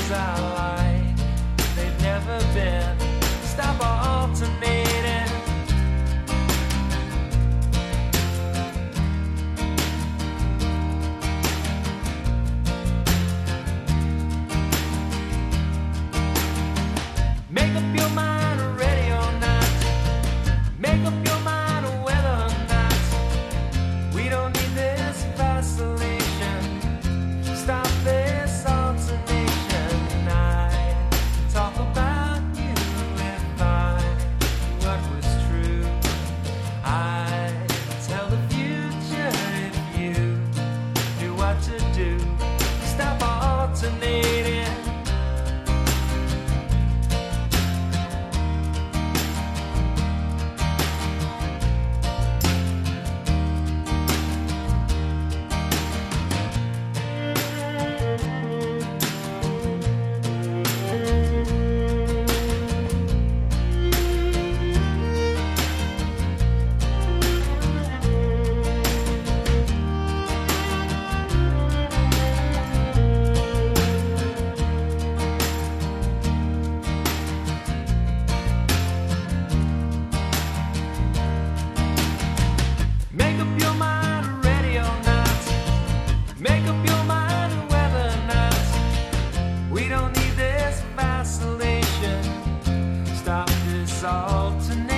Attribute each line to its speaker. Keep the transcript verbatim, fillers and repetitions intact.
Speaker 1: things I like, they've never been. Stop alternating. Make up your mind ready or not. Make up your mind whether or not. We don't need this vacillation. Stop this alternation. I talk about you if I what was true. I tell the future if you knew what to do. Stop alternating. Make up your mind ready or not. Make up your mind whether or not. We don't need